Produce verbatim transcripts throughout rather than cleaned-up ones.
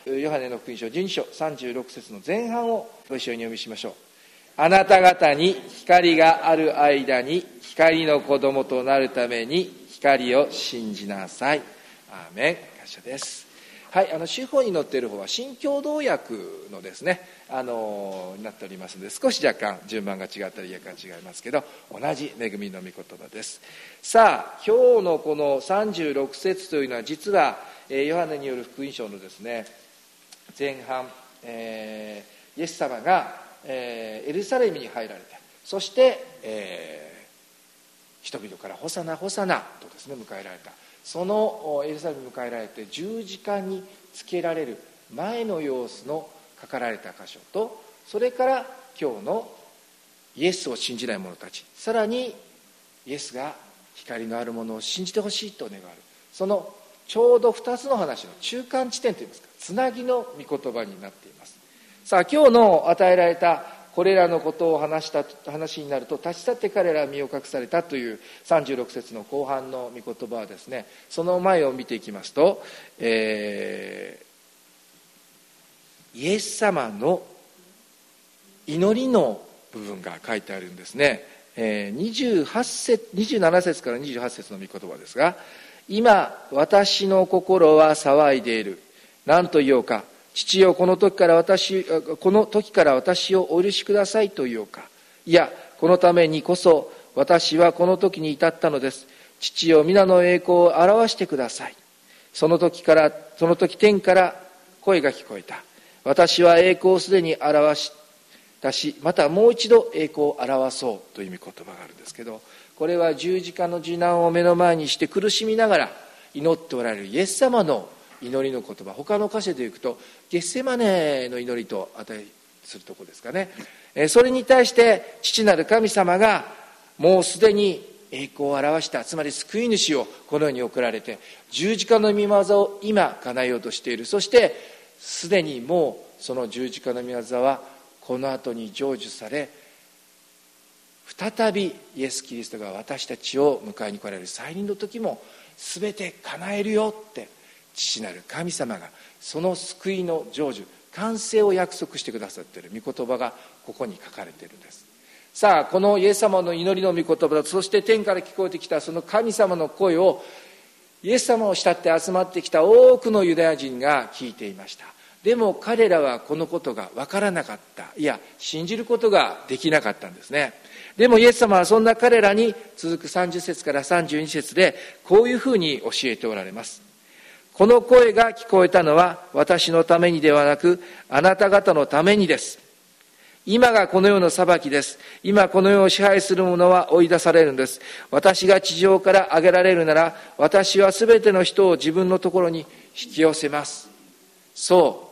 ヨハネの福音書じゅうに章さんじゅうろく節の前半をご一緒にお読みしましょう。あなた方に光がある間に光の子供となるために光を信じなさい。アーメン。感謝です。はい、あの手法に載っている方は新共同訳のですね、あのになっておりますので、少し若干順番が違ったり訳が違いますけど、同じ恵みの御言葉です。さあ、今日のこのさんじゅうろく節というのは実はヨハネによる福音書のですね前半、えー、イエス様が、えー、エルサレムに入られて、そして、えー、人々からホサナホサナとですね迎えられた。そのエルサレムに迎えられて十字架につけられる前の様子の書かれた箇所と、それから今日のイエスを信じない者たち、さらにイエスが光のあるものを信じてほしいと願われる、そのちょうどふたつの話の中間地点といいますか、つなぎの御言葉になっています。さあ、今日の与えられたこれらのことを話した話になると、立ち去って彼らは身を隠されたというさんじゅうろく節の後半の御言葉はですね、その前を見ていきますと、えー、イエス様の祈りの部分が書いてあるんですね。えー、にじゅうはち節、にじゅうなな節からにじゅうはち節の御言葉ですが、今私の心は騒いでいる。何と言おうか。父よ、この時から私、この時から私をお許しくださいと言おうか。いや、このためにこそ私はこの時に至ったのです。父よ、皆の栄光を表してください。その時から、その時天から声が聞こえた。私は栄光をすでに表したし、またもう一度栄光を表そうという御言葉があるんですけど、これは十字架の受難を目の前にして苦しみながら祈っておられるイエス様の祈りの言葉、他の箇所でいくとゲッセマネの祈りと値するところですかね。それに対して父なる神様がもうすでに栄光を表した、つまり救い主をこの世に送られて十字架の御業を今叶えようとしている。そしてすでにもうその十字架の御業はこの後に成就され、再びイエス・キリストが私たちを迎えに来られる再臨の時も全て叶えるよって父なる神様がその救いの成就、完成を約束してくださっている御言葉がここに書かれているんです。さあ、このイエス様の祈りの御言葉と、そして天から聞こえてきたその神様の声をイエス様を慕って集まってきた多くのユダヤ人が聞いていました。でも彼らはこのことが分からなかった、いや信じることができなかったんですね。でもイエス様はそんな彼らに続くさんじゅう節からさんじゅうに節でこういうふうに教えておられます。この声が聞こえたのは私のためにではなくあなた方のためにです。今がこの世の裁きです。今この世を支配する者は追い出されるんです。私が地上から上げられるなら私はすべての人を自分のところに引き寄せます。そう、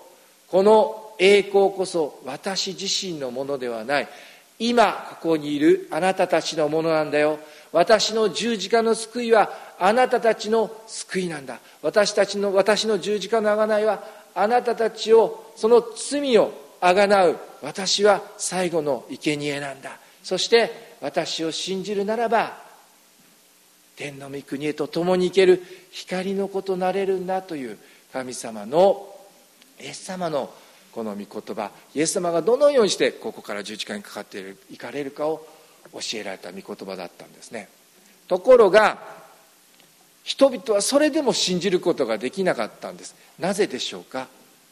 この栄光こそ私自身のものではない、今ここにいるあなたたちのものなんだよ。私の十字架の救いはあなたたちの救いなんだ。私たちの私の十字架の贖いはあなたたちを、その罪をあがなう私は最後の生贄なんだ。そして私を信じるならば天の御国へと共に行ける光の子となれるんだという神様の、イエス様のこの御言葉、イエス様がどのようにしてここから十字架にかかっていかれるかを教えられた御言葉だったんですね。ところが人々はそれでも信じることができなかったんです。なぜでしょうか。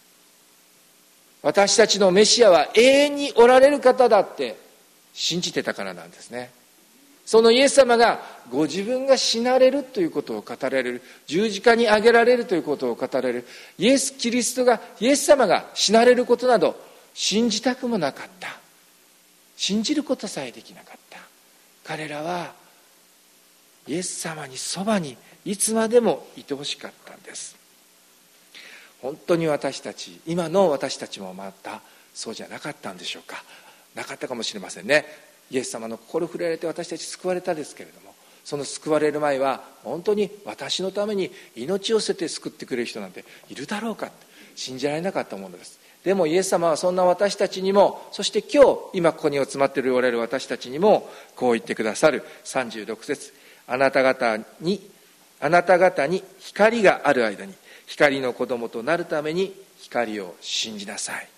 私たちのメシアは永遠におられる方だって信じてたからなんですね。そのイエス様がご自分が死なれるということを語られる、十字架に上げられるということを語られる、イエス・キリストが、イエス様が死なれることなど信じたくもなかった。信じることさえできなかった。彼らはイエス様にそばにいつまでもいてほしかったんです。本当に私たち、今の私たちもまたそうじゃなかったんでしょうか。なかったかもしれませんね。イエス様の心触れられて私たち救われたですけれども、その救われる前は本当に私のために命を捨てて救ってくれる人なんているだろうかって信じられなかったものです。でもイエス様はそんな私たちにも、そして今日今ここに集まっておられる私たちにもこう言ってくださる。さんじゅうろく節、あなた方にあなた方に光がある間に光の子供となるために光を信じなさい。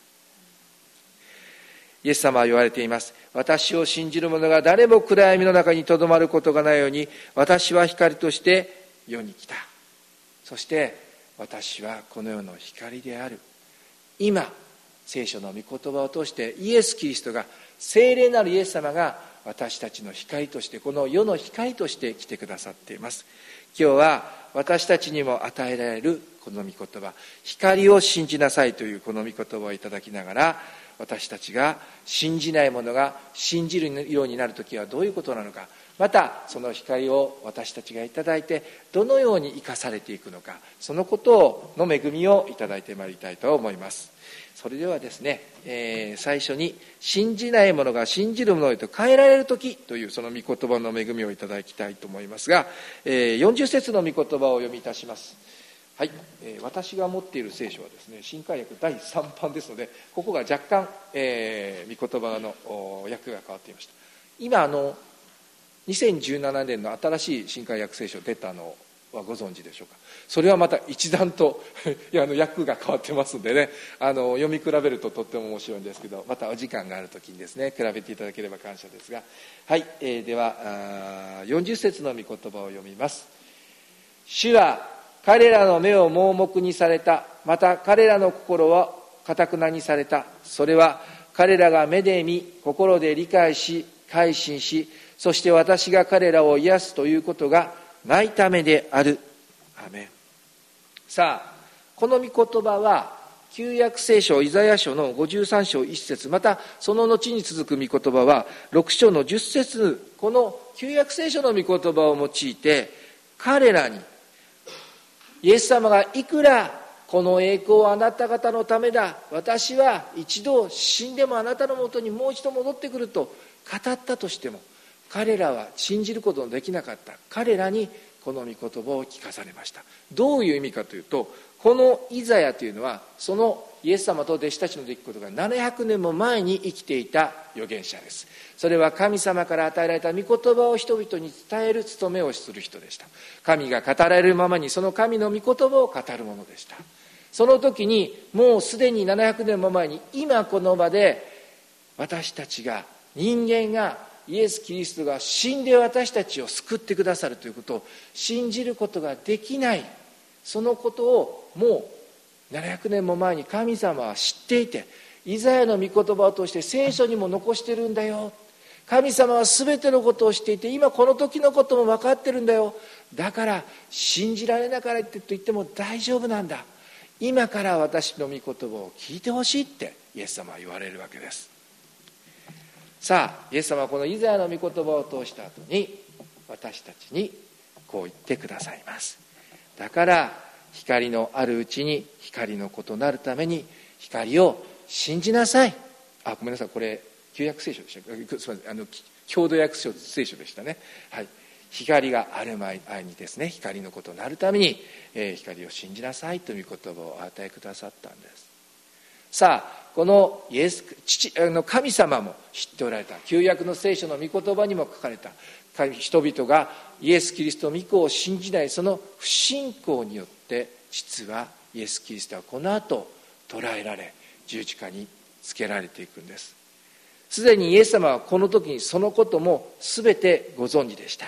イエス様は言われています。私を信じる者が誰も暗闇の中にとどまることがないように、私は光として世に来た。そして私はこの世の光である。今聖書の御言葉を通してイエス・キリストが、聖霊なるイエス様が私たちの光として、この世の光として来てくださっています。今日は私たちにも与えられるこの御言葉、光を信じなさいというこの御言葉をいただきながら、私たちが信じない者が信じるようになるときはどういうことなのか、またその光を私たちがいただいてどのように生かされていくのか、そのことの恵みをいただいてまいりたいと思います。それではですね、えー、最初に信じない者が信じる者へと変えられるときというその御言葉の恵みをいただきたいと思いますが、えー、よんじゅっ節の御言葉を読みいたします。はい、えー、私が持っている聖書はですね、新海訳だいさんばんですので、ここが若干、えー、御言葉の訳が変わっていました。今あのにせんじゅうななねんの新しい新海訳聖書出たのはご存知でしょうか。それはまた一段といやあの訳が変わってますんでね、あの読み比べるととっても面白いんですけど、またお時間があるときにですね比べていただければ感謝ですが、はい、えー、ではよんじゅっ節の御言葉を読みます。主は彼らの目を盲目にされた。また彼らの心は堅くなにされた。それは彼らが目で見、心で理解し、改心し、そして私が彼らを癒すということがないためである。アメン。さあ、この御言葉は旧約聖書イザヤ書のごじゅうさん章いち節、またその後に続く御言葉はろく章のじゅっ節、この旧約聖書の御言葉を用いて彼らに、イエス様がいくらこの栄光はあなた方のためだ、私は一度死んでもあなたのもとにもう一度戻ってくると語ったとしても、彼らは信じることのできなかった。彼らにこの御言葉を聞かされました。どういう意味かというと、このイザヤというのはそのイエス様と弟子たちの出来事がななひゃくねんも前に生きていた預言者です。それは神様から与えられた御言葉を人々に伝える務めをする人でした。神が語られるままにその神の御言葉を語るものでした。その時にもうすでにななひゃくねんも前に、今この場で私たちが、人間がイエス・キリストが死んで私たちを救ってくださるということを信じることができない、そのことをもうななひゃくねんも前に神様は知っていて、イザヤの御言葉を通して聖書にも残してるんだよ。神様は全てのことを知っていて、今この時のことも分かってるんだよ。だから信じられながらと言っても大丈夫なんだ。今から私の御言葉を聞いてほしいってイエス様は言われるわけです。さあ、イエス様はこのイザヤの御言葉を通した後に私たちにこう言ってくださいます。だから光のあるうちに光の異なるために光を信じなさい。あ、ごめんなさい、これ旧約聖書でした。すみません、あの郷土訳聖書でしたね。はい、光がある前にですね、光の異なるために、えー、光を信じなさいという言葉をお与えくださったんです。さあ、このイエス父あの神様も知っておられた、旧約の聖書の御言葉にも書かれた、人々がイエス・キリスト御子を信じないその不信仰によって、実はイエス・キリストはこの後捕らえられ十字架につけられていくんです。すでにイエス様はこの時にそのことも全てご存知でした。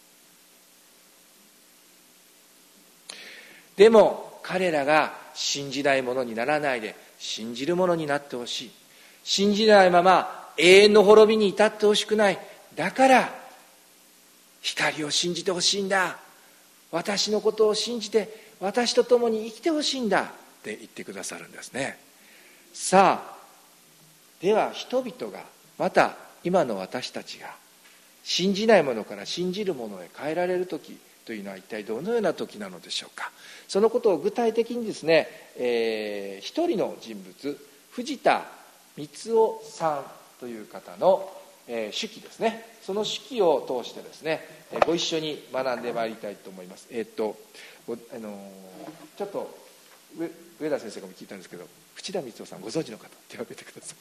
でも彼らが信じないものにならないで信じるものになってほしい。信じないまま永遠の滅びに至ってほしくない。だから光を信じてほしいんだ。私のことを信じて私と共に生きてほしいんだって言ってくださるんですね。さあ、では人々が、また今の私たちが信じないものから信じるものへ変えられる時というのは一体どのような時なのでしょうか。そのことを具体的にですね、えー、一人の人物、藤田光雄さんという方の、えー、手記ですね、その手記を通してですね、えー、ご一緒に学んでまいりたいと思います。えー、っとあのー、ちょっと上, 上田先生がも聞いたんですけど、藤田光雄さんご存知の方手を挙げてください。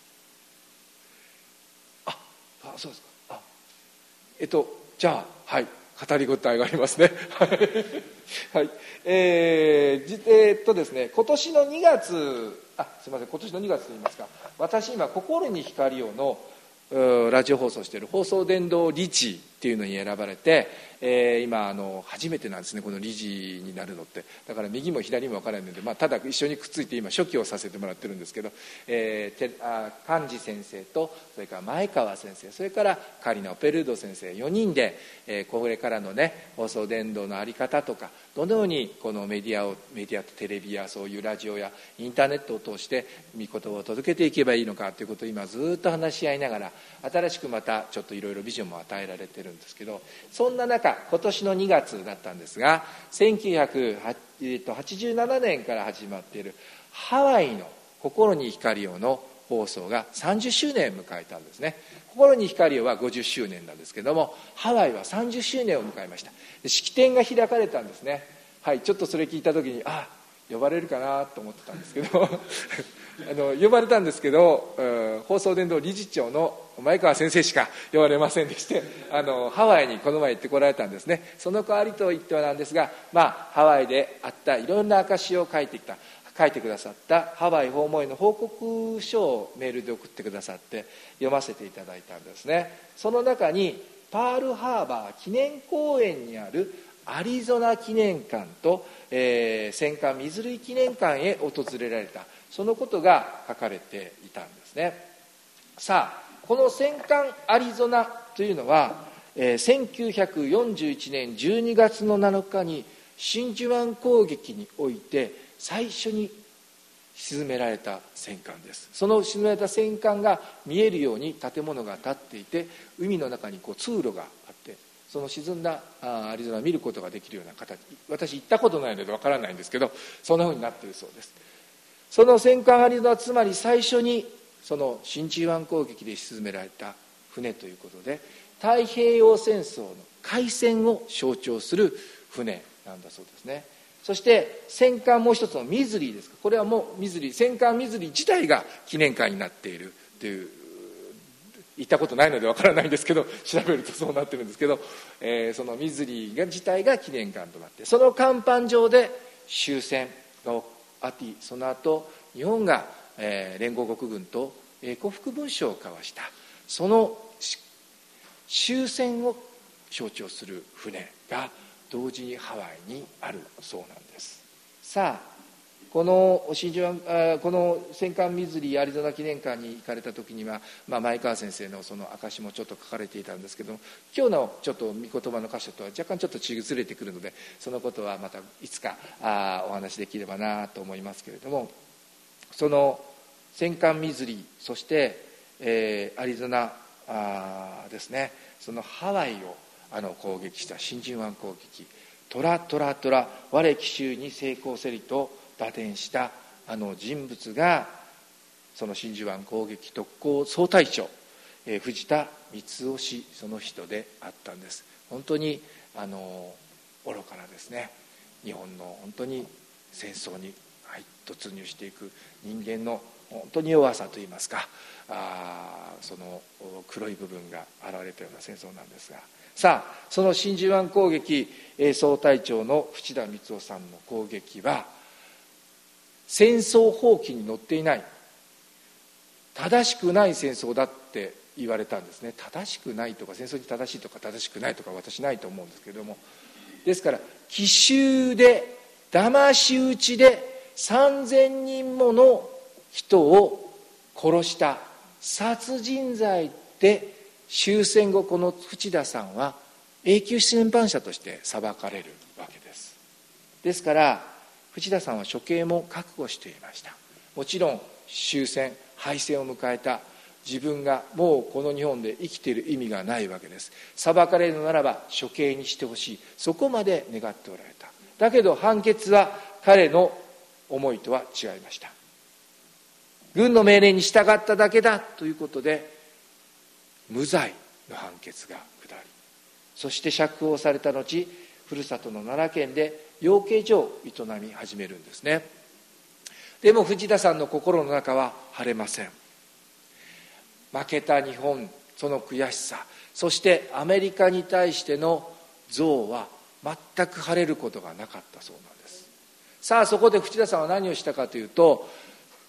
ああ、そうですか。あえっとじゃあ、はい、語りごたえがありますね。はい、えー、じえー、っとですね、今年のにがつあすみません、今年のにがつといいますか、私今心に光をのラジオ放送している放送伝道理事っていうのに選ばれて、えー、今あの初めてなんですね、この理事になるのって。だから右も左も分からないので、まあ、ただ一緒にくっついて今書記をさせてもらってるんですけど、えー、てあ幹事先生とそれから前川先生、それからカリナ・オペルード先生、よにんで、えー、これからのね放送伝道の在り方とか、どのようにこのメディアをメディアとテレビやそういうラジオやインターネットを通して御言葉を届けていけばいいのかということを今ずっと話し合いながら、新しくまたちょっといろいろビジョンも与えられてるんですけど、そんな中今年のにがつだったんですが、せんきゅうひゃくはちじゅうななねんから始まっているハワイの心に光をの放送がさんじゅっしゅうねんを迎えたんですね。心に光をはごじゅっしゅうねんなんですけども、ハワイはさんじゅっしゅうねんを迎えました。で式典が開かれたんですね。はい、ちょっとそれ聞いた時にあ呼ばれるかなと思ってたんですけどあの呼ばれたんですけど、放送伝道理事長の前川先生しか呼ばれませんでして、あのハワイにこの前行ってこられたんですね。その代わりと言ってはなんですが、まあ、ハワイであったいろんな証を書いてきた書いてくださったハワイ訪問への報告書をメールで送ってくださって読ませていただいたんですね。その中にパールハーバー記念公園にあるアリゾナ記念館と、えー、戦艦水類記念館へ訪れられた、そのことが書かれていたんですね。さあこの戦艦アリゾナというのは、えー、せんきゅうひゃくよんじゅういちねんじゅうにがつのなのかに真珠湾攻撃において最初に沈められた戦艦です。その沈められた戦艦が見えるように建物が建っていて、海の中にこう通路があって、その沈んだアリゾナを見ることができるような形、私行ったことないのでわからないんですけど、そんなふうになっているそうです。その戦艦アリゾナはつまり最初にその真珠湾攻撃で沈められた船ということで、太平洋戦争の開戦を象徴する船なんだそうですね。そして戦艦もう一つのミズリーです。これはもうミズリー、戦艦ミズリー自体が記念館になっているという、行ったことないのでわからないんですけど、調べるとそうなってるんですけど、えー、そのミズリーが自体が記念館となって、その甲板上で終戦があって、その後日本が、えー、連合国軍と降伏文書を交わした、その終戦を象徴する船が同時にハワイにあるそうなんです。さあこの真珠湾この戦艦ミズリーアリゾナ記念館に行かれた時には、まあ、前川先生のその証もちょっと書かれていたんですけども、今日のちょっと御言葉の箇所とは若干ちょっとずれてくるので、そのことはまたいつかあお話しできればなと思いますけれども、その戦艦ミズリー、そして、えー、アリゾナあですね、そのハワイをあの攻撃した真珠湾攻撃、トラトラトラ我奇襲に成功せりと打点したあの人物が、その真珠湾攻撃特攻総隊長、えー、藤田光雄氏、その人であったんです。本当にあの愚かなですね、日本の本当に戦争に、はい、突入していく人間の本当に弱さといいますか、あその黒い部分が現れたような戦争なんですが、さあその真珠湾攻撃総隊長の藤田光雄さんの攻撃は戦争放棄に乗っていない、正しくない戦争だって言われたんですね。正しくないとか、戦争に正しいとか正しくないとか私ないと思うんですけれども、ですから奇襲で騙し討ちでさんぜんにんもの人を殺した殺人罪で終戦後、この藤田さんは永久戦犯者として裁かれるわけです。ですから藤田さんは処刑も覚悟していました。もちろん終戦敗戦を迎えた自分がもうこの日本で生きている意味がないわけです。裁かれるのならば処刑にしてほしい、そこまで願っておられた。だけど判決は彼の思いとは違いました。軍の命令に従っただけだということで無罪の判決が下り、そして釈放された後、ふるさとの奈良県で養鶏場を営み始めるんですね。でも藤田さんの心の中は晴れません。負けた日本、その悔しさ、そしてアメリカに対しての憎悪は全く晴れることがなかったそうなんです。さあそこで藤田さんは何をしたかというと、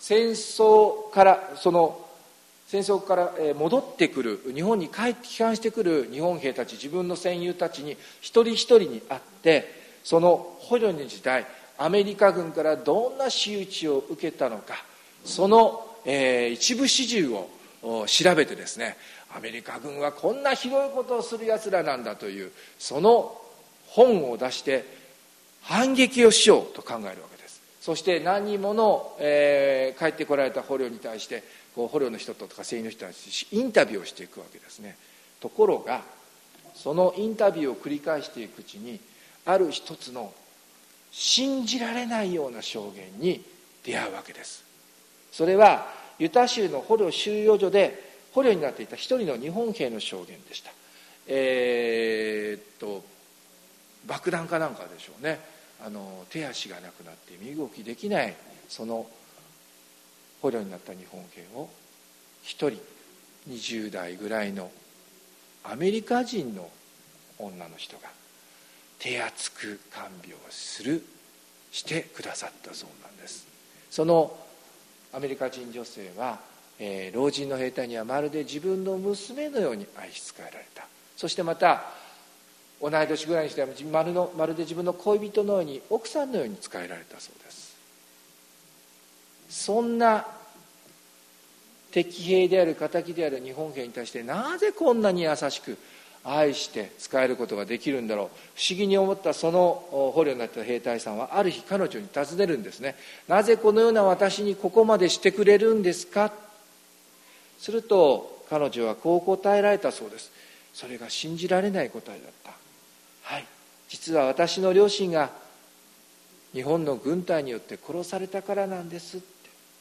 戦争からその戦争から戻ってくる日本に帰って帰還してくる日本兵たち、自分の戦友たちに一人一人に会って、その捕虜の時代アメリカ軍からどんな仕打ちを受けたのか、その、えー、一部始終を調べてですね、アメリカ軍はこんなひどいことをするやつらなんだというその本を出して反撃をしようと考えるわけです。そして何人もの、えー、帰ってこられた捕虜に対してこう捕虜の人とか戦友の人たちにインタビューをしていくわけですね。ところがそのインタビューを繰り返していくうちに、ある一つの信じられないような証言に出会うわけです。それはユタ州の捕虜収容所で捕虜になっていた一人の日本兵の証言でした。えー、っと爆弾かなんかでしょうね。あの手足がなくなって身動きできないその捕虜になった日本兵を一人にじゅう代ぐらいのアメリカ人の女の人が手厚く看病するしてくださったそうなんです。そのアメリカ人女性は、えー、老人の兵隊にはまるで自分の娘のように愛し仕えられた。そしてまた同い年ぐらいにしてはまるのまるで自分の恋人のように奥さんのように仕えられたそうです。そんな敵兵である敵である日本兵に対してなぜこんなに優しく愛して仕えることができるんだろう。不思議に思ったその捕虜になった兵隊さんはある日彼女に尋ねるんですね。なぜこのような私にここまでしてくれるんですか。すると彼女はこう答えられたそうです。それが信じられない答えだった。はい、実は私の両親が日本の軍隊によって殺されたからなんですって。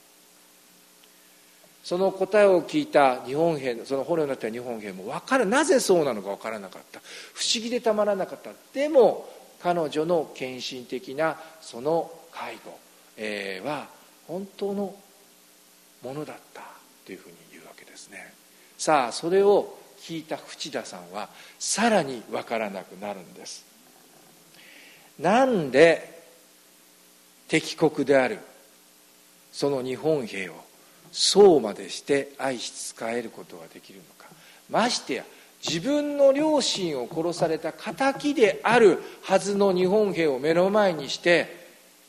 その答えを聞いた日本兵、その捕虜になった日本兵も分からなぜそうなのか分からなかった。不思議でたまらなかった。でも彼女の献身的なその介護、えー、は本当のものだったというふうに言うわけですね。さあそれを聞いた淵田さんはさらに分からなくなるんです。なんで敵国であるその日本兵をそうまでして愛し仕えることができるのか。ましてや自分の両親を殺された仇であるはずの日本兵を目の前にして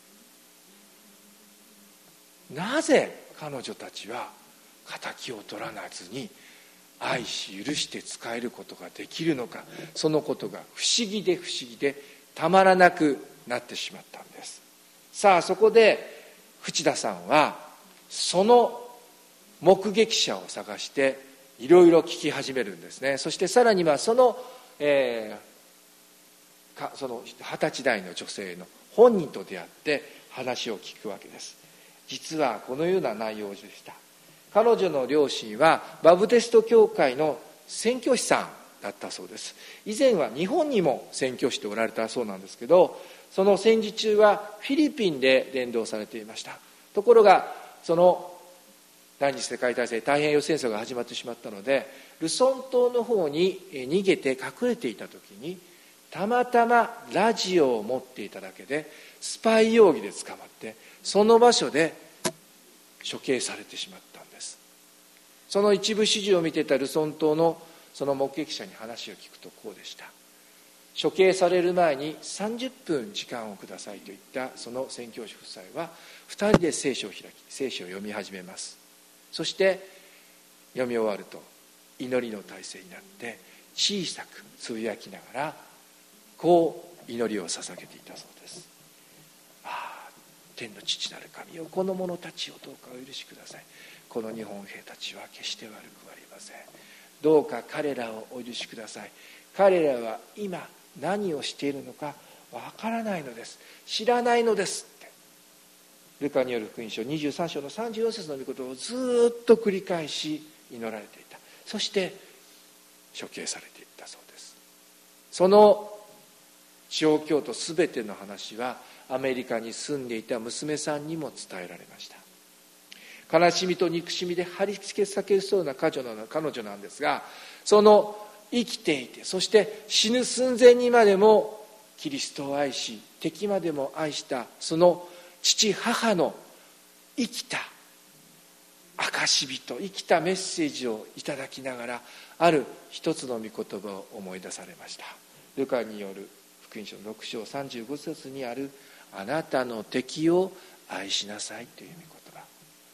なぜ彼女たちは仇を取らなずに愛し許して仕えることができるのか。そのことが不思議で不思議でたまらなくなってしまったんです。さあそこで淵田さんはその目撃者を探していろいろ聞き始めるんですね。そしてさらにはその、えー、かその二十歳代の女性の本人と出会って話を聞くわけです。実はこのような内容でした。彼女の両親はバプテスト教会の宣教師さんだったそうです。以前は日本にも宣教師でおられたそうなんですけど、その戦時中はフィリピンで伝道されていました。ところがその第二次世界大戦、太平洋戦争が始まってしまったので、ルソン島の方に逃げて隠れていた時にたまたまラジオを持っていただけでスパイ容疑で捕まって、その場所で処刑されてしまったんです。その一部始終を見ていたルソン島のその目撃者に話を聞くとこうでした。処刑される前にさんじゅっぷん時間をくださいと言ったその宣教師夫妻はふたりで聖書を開き聖書を読み始めます。そして読み終わると祈りの体制になって小さくつぶやきながらこう祈りを捧げていたそうです。ああ、天の父なる神よ、この者たちをどうかお許しください。この日本兵たちは決して悪くありません。どうか彼らをお許しください。彼らは今何をしているのかわからないのです。知らないのですって。ルカによる福音書にじゅうさん章のさんじゅうよん節の御言葉をずっと繰り返し祈られていた。そして処刑されていったそうです。その状況と全ての話はアメリカに住んでいた娘さんにも伝えられました。悲しみと憎しみで張り付け裂けそうな彼女なんですが、その生きていて、そして死ぬ寸前にまでもキリストを愛し敵までも愛したその父母の生きた証人、生きたメッセージをいただきながら、ある一つの御言葉を思い出されました。ルカによる福音書ろく章さんじゅうご節にある、あなたの敵を愛しなさいという御言葉。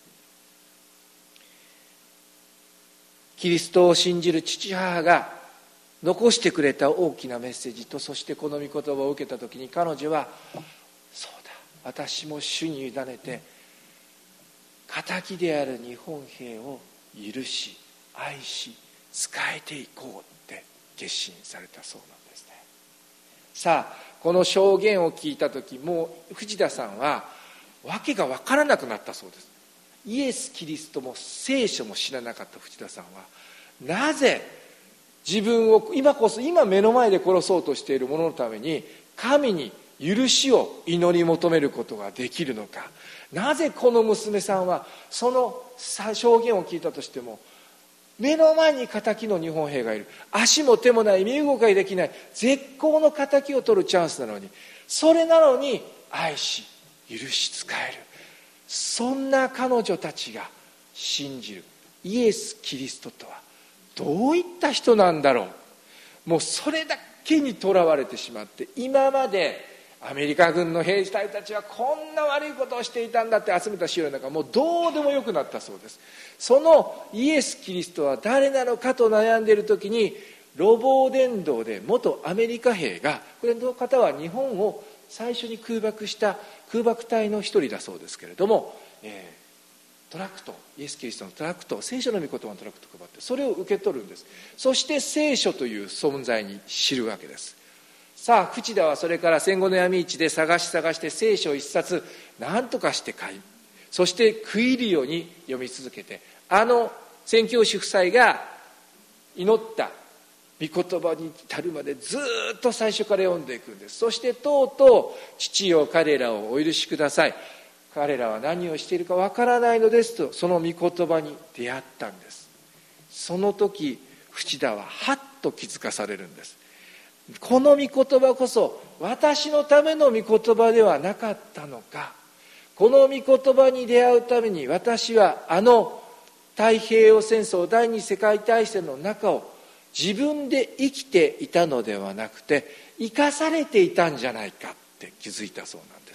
キリストを信じる父母が残してくれた大きなメッセージと、そしてこの御言葉を受けたときに、彼女は、そうだ、私も主に委ねて敵である日本兵を許し愛し仕えていこうって決心されたそうなんですね。さあ、この証言を聞いたとき、もう藤田さんは訳が分からなくなったそうです。イエス・キリストも聖書も知らなかった藤田さんは、なぜ自分を今こそ今目の前で殺そうとしている者のために神に許しを祈り求めることができるのか。なぜこの娘さんはその証言を聞いたとしても、目の前に敵の日本兵がいる、足も手もない、身動きができない、絶好の敵を取るチャンスなのに、それなのに愛し許し仕える、そんな彼女たちが信じるイエス・キリストとはどういった人なんだろう。もうそれだけにとらわれてしまって、今までアメリカ軍の兵隊たちはこんな悪いことをしていたんだって集めた資料なんかもうどうでもよくなったそうです。そのイエス・キリストは誰なのかと悩んでいる時に、ロボー伝道で元アメリカ兵が、これの方は日本を最初に空爆した空爆隊の一人だそうですけれども、えー、トラクト、イエス・キリストのトラクト、聖書の御言葉のトラクトを配って、それを受け取るんです。そして聖書という存在に知るわけです。さあ、藤田はそれから戦後の闇市で探し探して聖書一冊何とかして買い、そして食い入るように読み続けて、あの宣教師夫妻が祈った御言葉に至るまでずっと最初から読んでいくんです。そしてとうとう、父よ彼らをお許しください、彼らは何をしているかわからないのですと、その御言葉に出会ったんです。その時藤田ははっと気づかされるんです。この御言葉こそ私のための御言葉ではなかったのか。この御言葉に出会うために私はあの太平洋戦争第二次世界大戦の中を自分で生きていたのではなくて、生かされていたんじゃないかって気づいたそうなんです。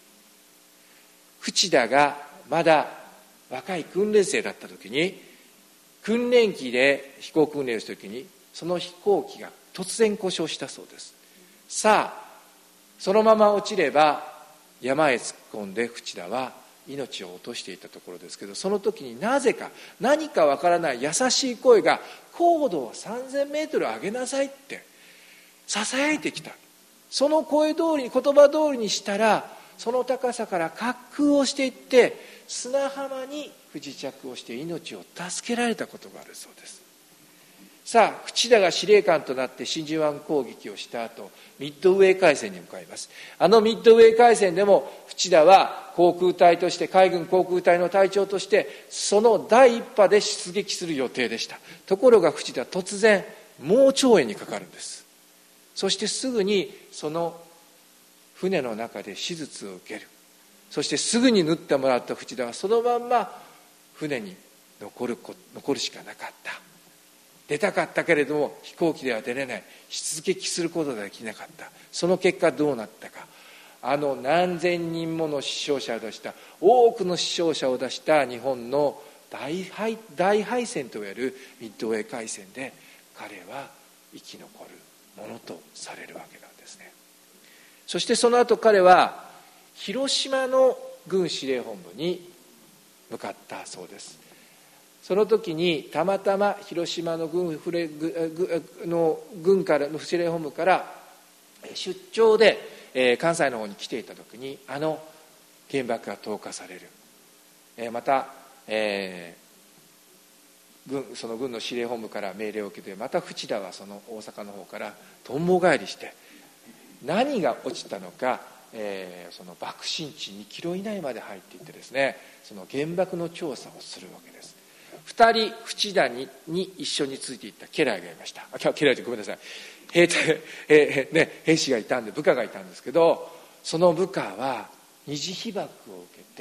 藤田がまだ若い訓練生だった時に、訓練機で飛行訓練をした時に、その飛行機が突然故障したそうです。さあ、そのまま落ちれば山へ突っ込んで藤田は命を落としていたところですけど、その時になぜか何かわからない優しい声が、高度をさんぜんメートル上げなさいってささやいてきた。その声通りに、言葉通りにしたら、その高さから滑空をしていって砂浜に不時着をして命を助けられたことがあるそうです。さあ、藤田が司令官となって真珠湾攻撃をした後、ミッドウェー海戦に向かいます。あのミッドウェー海戦でも藤田は航空隊として、海軍航空隊の隊長としてその第一波で出撃する予定でした。ところが藤田、突然盲腸炎にかかるんです。そしてすぐにその船の中で手術を受ける。そしてすぐに縫ってもらった藤田はそのまんま船に残る残るしかなかった。出たかったけれども飛行機では出れない、出撃することができなかった。その結果どうなったか、あの何千人もの死傷者を出した、多くの死傷者を出した日本の大敗大敗戦といわれるミッドウェー海戦で、彼は生き残るものとされるわけなんですね。そしてその後彼は広島の軍司令本部に向かったそうです。その時にたまたま広島の 軍, の軍からの司令本部から出張で、えー、関西の方に来ていた時に、あの原爆が投下される、えー、また、えー、軍その軍の司令本部から命令を受けて、また藤田はその大阪の方からとんぼ返りして、何が落ちたのか、えー、その爆心地にキロ以内まで入っていってですね、その原爆の調査をするわけです。二人藤田 に, に一緒についていった家来がいました。あ、家来ってごめんなさい、兵隊、えーね、兵士がいたんで、部下がいたんですけど、その部下は二次被爆を受けて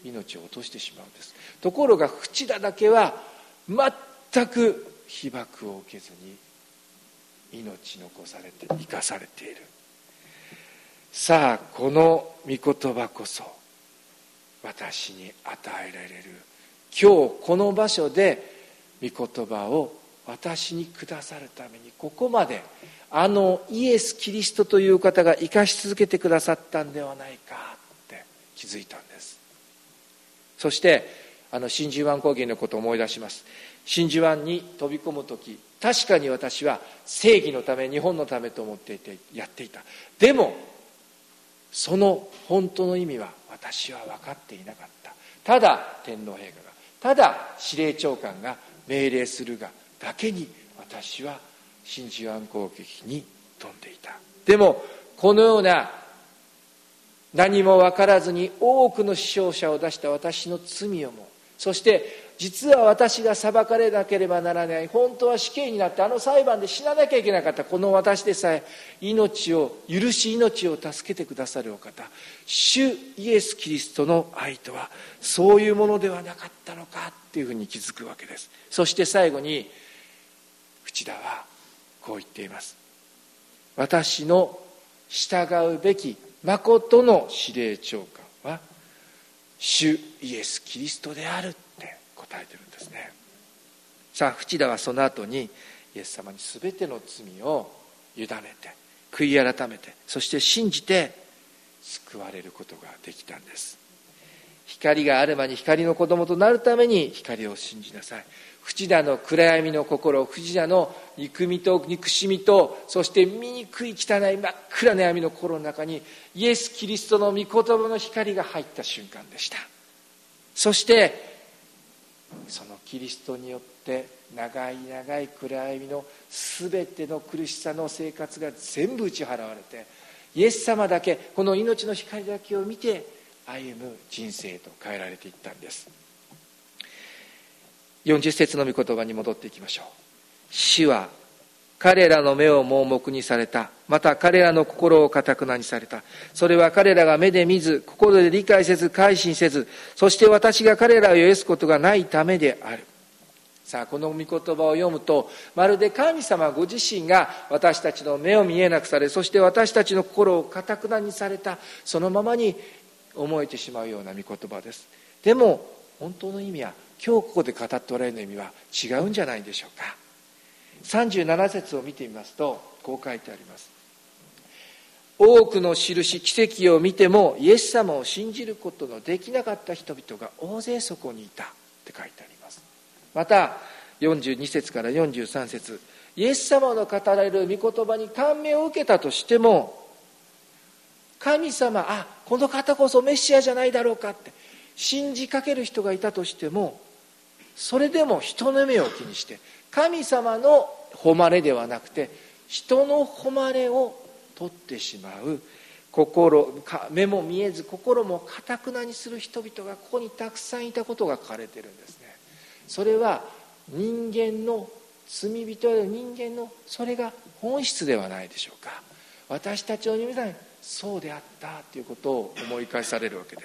命を落としてしまうんです。ところが淵田だけは全く被爆を受けずに命残されて生かされている。さあこの御言葉こそ私に与えられる、今日この場所で御言葉を私にくださるために、ここまであのイエス・キリストという方が生かし続けてくださったんではないかって気づいたんです。そしてあの真珠湾攻撃のことを思い出します。真珠湾に飛び込む時、確かに私は正義のため、日本のためと思っていてやっていた。でもその本当の意味は私は分かっていなかった。ただ天皇陛下が、ただ司令長官が命令するがだけに私は真珠湾攻撃に飛んでいた。でもこのような何も分からずに多くの死傷者を出した私の罪をも、そして実は私が裁かれなければならない、本当は死刑になってあの裁判で死ななきゃいけなかったこの私でさえ命を許し、命を助けてくださるお方、主イエス・キリストの愛とはそういうものではなかったのかっていうふうに気づくわけです。そして最後に淵田はこう言っています。私の従うべき誠の司令長官は主イエス・キリストであるって答えてるんですね。さあ淵田はその後にイエス様に全ての罪を委ねて悔い改めて、そして信じて救われることができたんです。光がある間に光の子供となるために光を信じなさい。淵田の暗闇の心、淵田の憎みと憎しみと、そして醜い汚い真っ暗な闇の心の中にイエス・キリストの御言葉の光が入った瞬間でした。そしてそのキリストによって長い長い暗闇の全ての苦しさの生活が全部打ち払われて、イエス様だけ、この命の光だけを見て歩む人生へと変えられていったんです。よんじゅっ節の御言葉に戻っていきましょう。主は彼らの目を盲目にされた。また彼らの心を堅くなにされた。それは彼らが目で見ず、心で理解せず、改心せず、そして私が彼らを許すことがないためである。さあこの御言葉を読むと、まるで神様ご自身が私たちの目を見えなくされ、そして私たちの心を堅くなにされた、そのままに思えてしまうような御言葉です。でも本当の意味は、今日ここで語っておられる意味は違うんじゃないでしょうか。さんじゅうなな節を見てみますとこう書いてあります。多くの印奇跡を見てもイエス様を信じることのできなかった人々が大勢そこにいたって書いてあります。またよんじゅうに節からよんじゅうさん節、イエス様の語られる御言葉に感銘を受けたとしても、神様、あ、この方こそメシアじゃないだろうかって信じかける人がいたとしても、それでも人の目を気にして、神様の誉れではなくて人の誉れを取ってしまう、心、目も見えず心も堅くなにする人々がここにたくさんいたことが書かれているんですね。それは人間の罪人である人間のそれが本質ではないでしょうか。私たちの皆さんそうであったということを思い返されるわけです。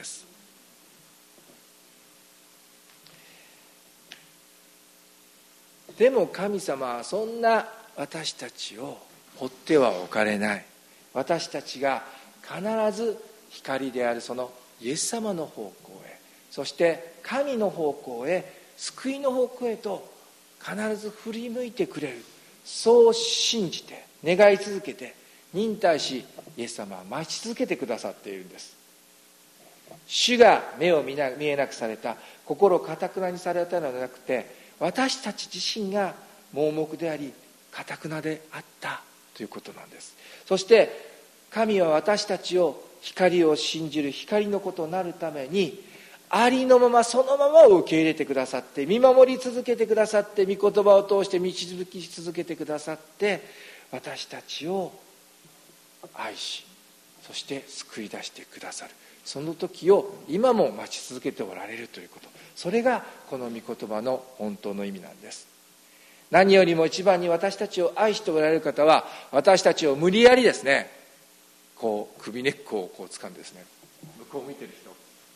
でも神様はそんな私たちを放ってはおかれない。私たちが必ず光であるそのイエス様の方向へ、そして神の方向へ、救いの方向へと必ず振り向いてくれる、そう信じて願い続けて忍耐し、イエス様は待ち続けてくださっているんです。主が目を見な、見えなくされた、心を堅くなにされたのではなくて、私たち自身が盲目であり堅くなであったということなんです。そして神は私たちを光を信じる光の子となるために、ありのままそのままを受け入れてくださって、見守り続けてくださって、御言葉を通して導き続けてくださって、私たちを愛し、そして救い出してくださる、その時を今も待ち続けておられるということ、それがこの御言葉の本当の意味なんです。何よりも一番に私たちを愛しておられる方は、私たちを無理やりですね、こう首根っこをこう掴んでですね、向こうを見てる人、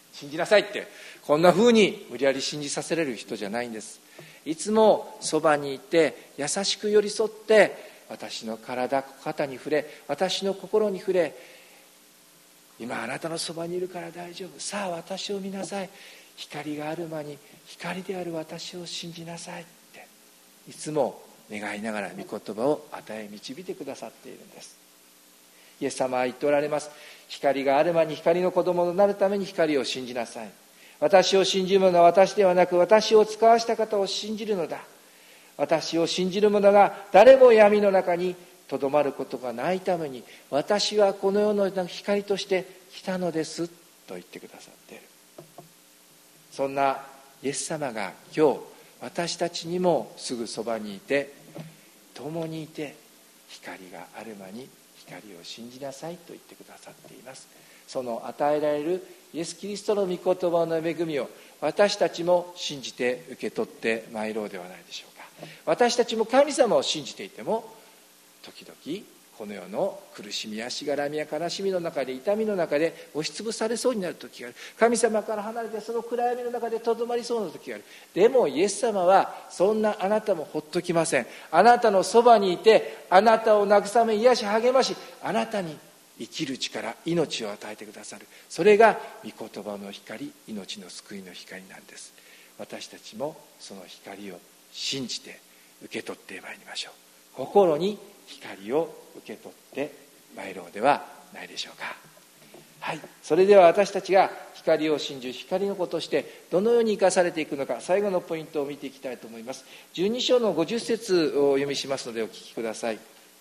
信じなさいって、こんな風に無理やり信じさせられる人じゃないんです。いつもそばにいて優しく寄り添って、私の体肩に触れ、私の心に触れ、今あなたのそばにいるから大丈夫、さあ私を見なさい、光がある間に光である私を信じなさいっていつも願いながら御言葉を与え導いてくださっているんです。イエス様は言っておられます。光がある間に光の子供となるために光を信じなさい。私を信じる者は私ではなく、私を使わした方を信じるのだ。私を信じる者が誰も闇の中にとどまることがないために、私はこの世の光として来たのですと言ってくださっている。そんなイエス様が今日私たちにもすぐそばにいて、共にいて、光がある間に光を信じなさいと言ってくださっています。その与えられるイエス・キリストの御言葉の恵みを私たちも信じて受け取ってまいろうではないでしょうか。私たちも神様を信じていても、時々この世の苦しみやしがらみや悲しみの中で、痛みの中で押しつぶされそうになる時がある。神様から離れてその暗闇の中でとどまりそうな時がある。でもイエス様はそんなあなたもほっときません。あなたのそばにいて、あなたを慰め癒し励まし、あなたに生きる力、命を与えてくださる。それが御言葉の光、命の救いの光なんです。私たちもその光を信じて受け取ってまいりましょう。心に光を受け取ってまいろうではないでしょうか。はい、それでは私たちが光を信じる光の子としてどのように生かされていくのか、最後のポイントを見ていきたいと思います。じゅうに章のごじゅっ節をお読みしますのでお聞きください。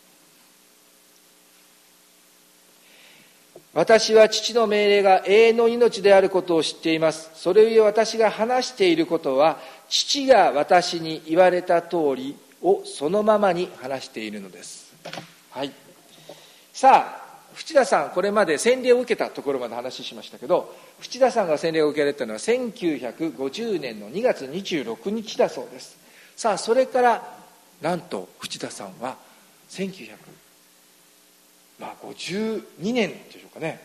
私は父の命令が永遠の命であることを知っています。それゆえ私が話していることは、父が私に言われた通りをそのままに話しているのです。はい。さあ、淵田さん、これまで洗礼を受けたところまで話しましたけど、淵田さんが洗礼を受けられたのはせんきゅうひゃくごじゅうねんのにがつにじゅうろくにちだそうです。さあ、それからなんと淵田さんはせんきゅうひゃくごじゅうにねんでしょうかね、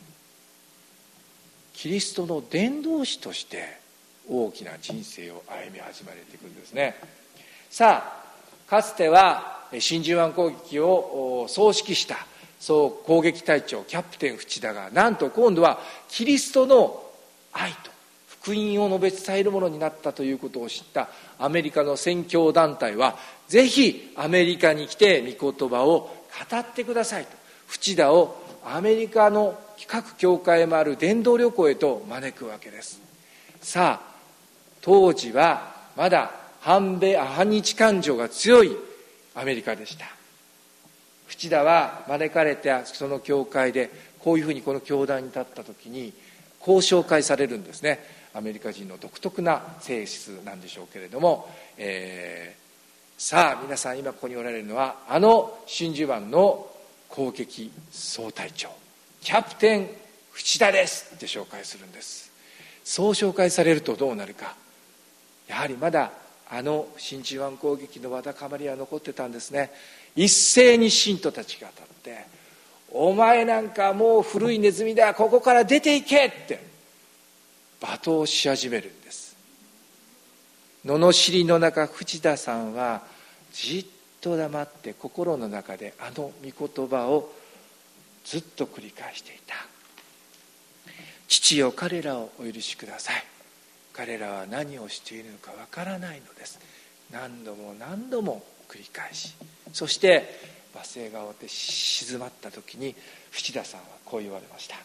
キリストの伝道師として大きな人生を歩み始めていくんですね。さあ、かつては真珠湾攻撃を総指揮した総攻撃隊長キャプテン淵田が、なんと今度はキリストの愛と福音を述べ伝えるものになったということを知ったアメリカの宣教団体は、ぜひアメリカに来て御言葉を語ってくださいと、淵田をアメリカの各教会へ回る伝道旅行へと招くわけです。さあ、当時はまだ反米反日感情が強いアメリカでした。淵田は招かれたその教会でこういうふうにこの教壇に立った時にこう紹介されるんですね。アメリカ人の独特な性質なんでしょうけれども、えー、さあ皆さん、今ここにおられるのはあの真珠湾の攻撃総隊長キャプテン淵田ですって紹介するんです。そう紹介されるとどうなるか、やはりまだあの真珠湾攻撃のわだかまりは残ってたんですね。一斉に信徒たちが立って、お前なんかもう古いネズミだ、ここから出ていけって罵倒し始めるんです。罵りの中、淵田さんはじっと黙って心の中であの御言葉をずっと繰り返していた。父よ、彼らをお許しください。彼らは何をしているのかわからないのです。何度も何度も繰り返し、そして罵声が終わって静まった時に淵田さんはこう言われました。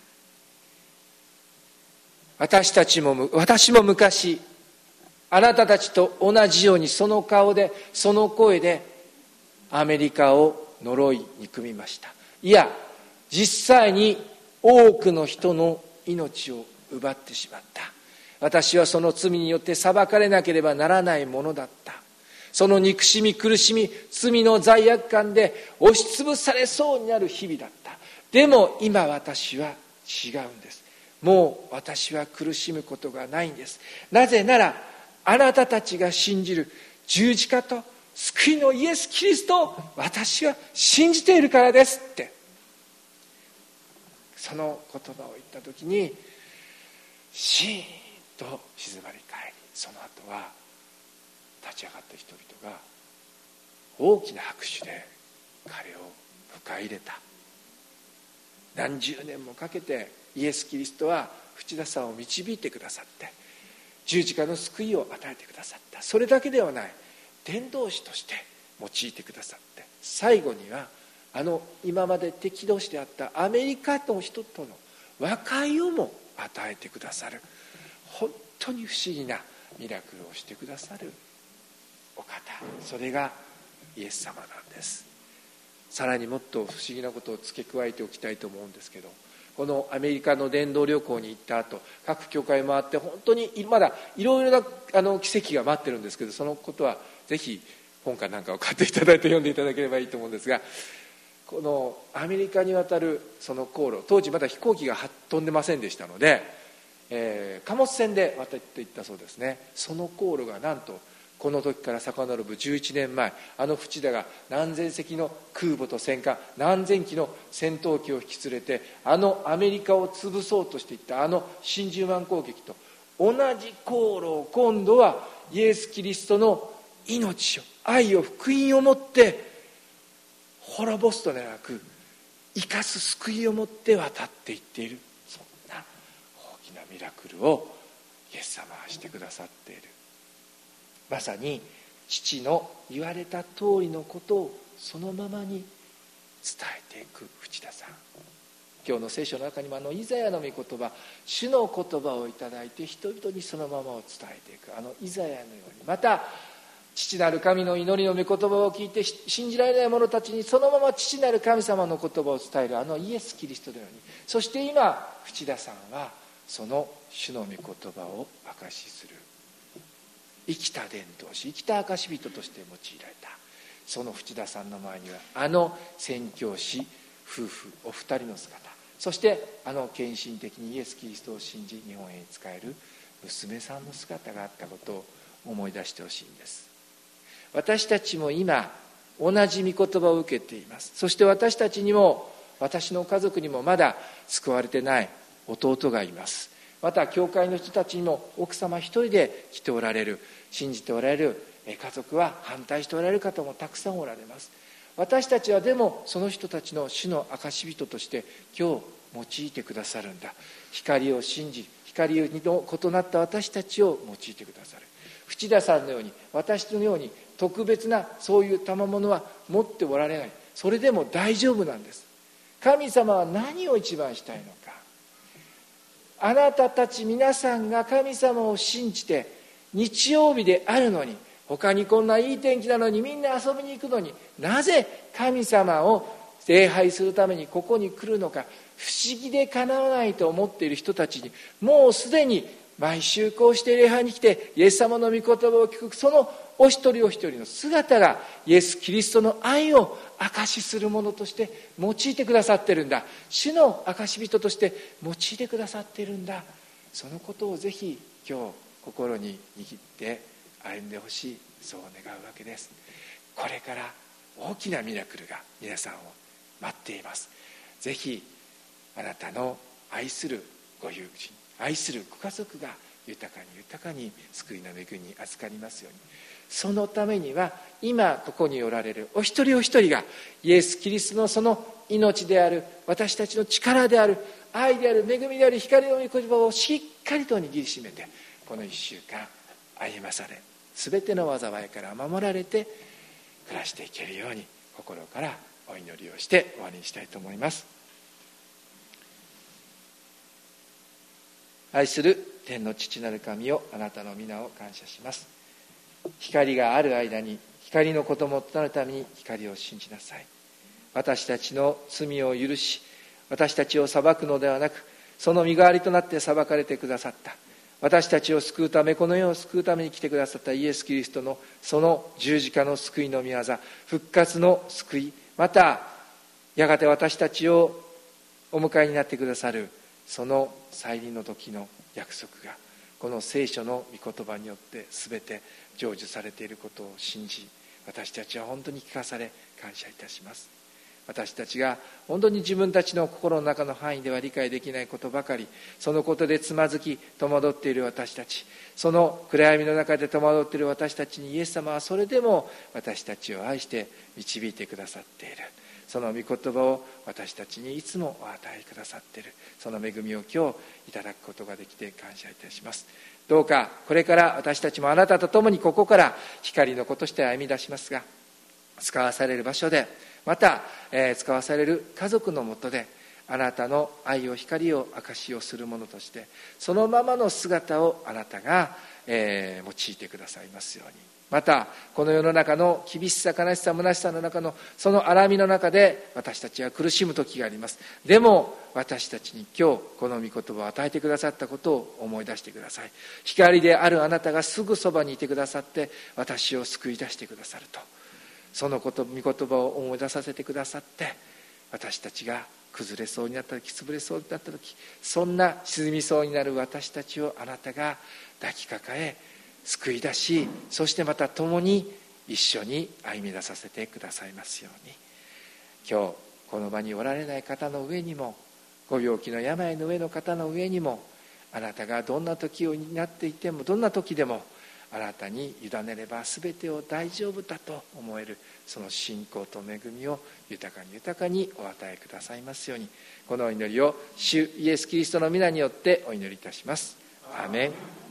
私たちも私も昔あなたたちと同じようにその顔でその声でアメリカを呪い憎みました。いや、実際に多くの人の命を奪ってしまった。私はその罪によって裁かれなければならないものだった。その憎しみ苦しみ罪の罪悪感で押しつぶされそうになる日々だった。でも今私は違うんです。もう私は苦しむことがないんです。なぜならあなたたちが信じる十字架と救いのイエス・キリストを私は信じているからですって、その言葉を言った時にシーンと静まり返り、その後は立ち上がった人々が大きな拍手で彼を迎え入れた。何十年もかけてイエス・キリストは淵田さんを導いてくださって、十字架の救いを与えてくださった。それだけではない、伝道師として用いてくださって、最後にはあの今まで敵同士であったアメリカの人との和解をも与えてくださる、本当に不思議なミラクルをしてくださるお方、それがイエス様なんです。さらにもっと不思議なことを付け加えておきたいと思うんですけど、このアメリカの伝道旅行に行った後、各教会回って本当にまだいろいろなあの奇跡が待ってるんですけど、そのことはぜひ本かなんかを買っていただいて読んでいただければいいと思うんですが、このアメリカに渡るその航路、当時まだ飛行機が飛んでませんでしたので、えー、貨物船で渡っていったそうですね。その航路がなんとこの時から遡るじゅういちねんまえ、あの淵田が何千隻の空母と戦艦、何千機の戦闘機を引き連れて、あのアメリカを潰そうとしていったあの真珠湾攻撃と同じ航路を今度はイエス・キリストの命を、愛を、福音をもって滅ぼすとではなく生かす救いをもって渡っていっている、そんな大きなミラクルをイエス様はしてくださっている。まさに父の言われた通りのことをそのままに伝えていく淵田さん。今日の聖書の中にもあのイザヤの御言葉、主の言葉をいただいて人々にそのままを伝えていくあのイザヤのように、また父なる神の祈りの御言葉を聞いて信じられない者たちにそのまま父なる神様の言葉を伝えるあのイエス・キリストのように、そして今淵田さんはその主の御言葉を証しする生きた伝道師、生きた証人として用いられた。その淵田さんの前にはあの宣教師夫婦お二人の姿、そしてあの献身的にイエス・キリストを信じ日本へ仕える娘さんの姿があったことを思い出してほしいんです。私たちも今同じ御言葉を受けています。そして私たちにも、私の家族にもまだ救われてない弟がいます。また教会の人たちにも奥様一人で来ておられる、信じておられる家族は反対しておられる方もたくさんおられます。私たちはでもその人たちの主の証人として今日用いてくださるんだ。光を信じ、光の異なった私たちを用いてくださる。淵田さんのように、私のように特別なそういう賜物は持っておられない。それでも大丈夫なんです。神様は何を一番したいのか。あなたたち皆さんが神様を信じて日曜日であるのに、他にこんないい天気なのにみんな遊びに行くのに、なぜ神様を礼拝するためにここに来るのか、不思議でかなわないと思っている人たちに、もうすでに毎週こうして礼拝に来てイエス様の御言葉を聞くそのお一人お一人の姿がイエス・キリストの愛を証しするものとして用いてくださっているんだ。主の証人として用いてくださっているんだ。そのことをぜひ今日心に握って歩んでほしい、そう願うわけです。これから大きなミラクルが皆さんを待っています。ぜひあなたの愛するご友人、愛するご家族が豊かに豊かに救いの恵みに預かりますように。そのためには今ここにおられるお一人お一人がイエス・キリストのその命である、私たちの力である、愛である、恵みである光の御言葉をしっかりと握りしめて、この一週間歩まされ、全ての災いから守られて暮らしていけるように心からお祈りをして終わりにしたいと思います。愛する天の父なる神よ、あなたの皆を感謝します。光がある間に光の子供となるために光を信じなさい。私たちの罪を許し、私たちを裁くのではなく、その身代わりとなって裁かれてくださった、私たちを救うため、この世を救うために来てくださったイエス・キリストのその十字架の救いの御業、復活の救い、またやがて私たちをお迎えになってくださるその再臨の時の約束が、この聖書の御言葉によって全て成就されていることを信じ、私たちは本当に聞かされ感謝いたします。 私たちが本当に自分たちの心の中の範囲では理解できないことばかり、そのことでつまずき戸惑っている私たち、その暗闇の中で戸惑っている私たちにイエス様はそれでも私たちを愛して導いてくださっている。その御言葉を私たちにいつもお与えくださっている。その恵みを今日いただくことができて感謝いたします。どうかこれから私たちもあなたと共にここから光の子として歩み出しますが、使わされる場所で、また、えー、使わされる家族のもとで、あなたの愛を光を証しをするものとして、そのままの姿をあなたが、えー、用いてくださいますように。またこの世の中の厳しさ、悲しさ、虚しさの中のその荒みの中で私たちは苦しむ時があります。でも私たちに今日この御言葉を与えてくださったことを思い出してください。光であるあなたがすぐそばにいてくださって私を救い出してくださると、そのこと御言葉を思い出させてくださって、私たちが崩れそうになった時、潰れそうになった時、そんな沈みそうになる私たちをあなたが抱きかかえ救い出し、そしてまた共に一緒に歩み出させてくださいますように。今日この場におられない方の上にも、ご病気の病の上の方の上にも、あなたがどんな時を担っていても、どんな時でもあなたに委ねれば全てを大丈夫だと思える、その信仰と恵みを豊かに豊かにお与えくださいますように。この祈りを主イエスキリストの皆によってお祈りいたします。アーメン。